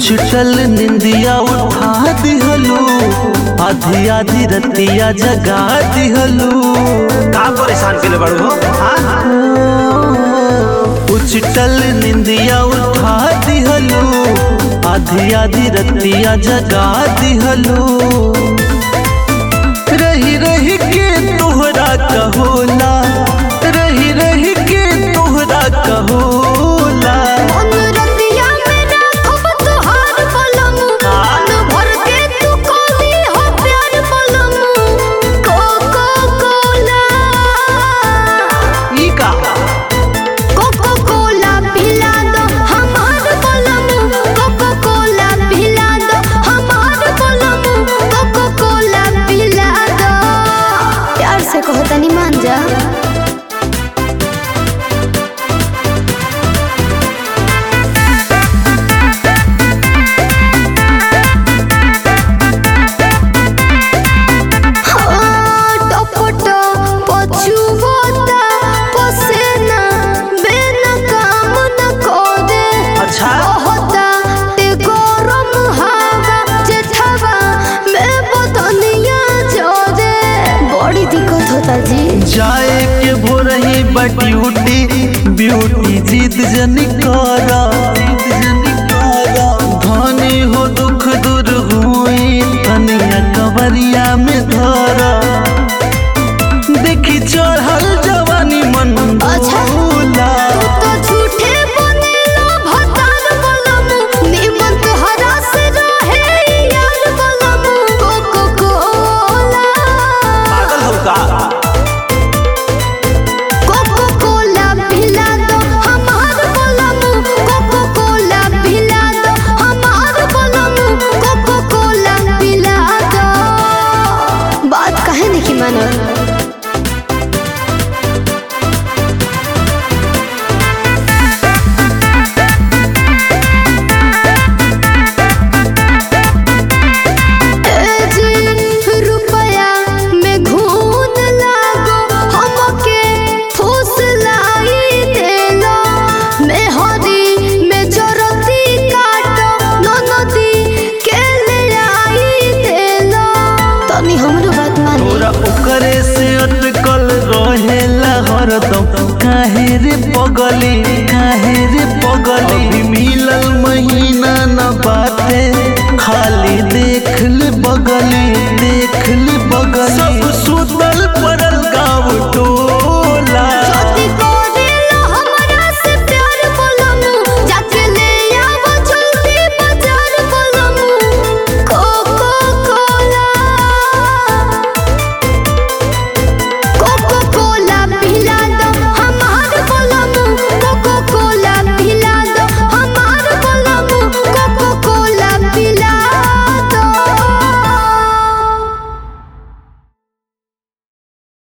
उछटल निंदिया उठा दिहलू, आधी आधी रतिया जगा दिहलू। का परेशान के बड़ू हो? उछटल निंदिया उठा दिहलू, आधी आधी रतिया जगा दिहलू। रही रही के तोहरा कहोला, रही रही के तोहरा कहोला। तनी मान जा। जाए के भोरही बट्यूटी ब्यूटी जीत जनी करा, धनी हो दुख दूर हुई तनिया कवरिया में धरा। देखी चढ़ल जवानी मन भोला। ओकरे से अटकल रहेला हरदम, काहे रे पगली, काहे रे पगली। अभी मिलल महीना न बाटे, खाली देख ले बगली, देख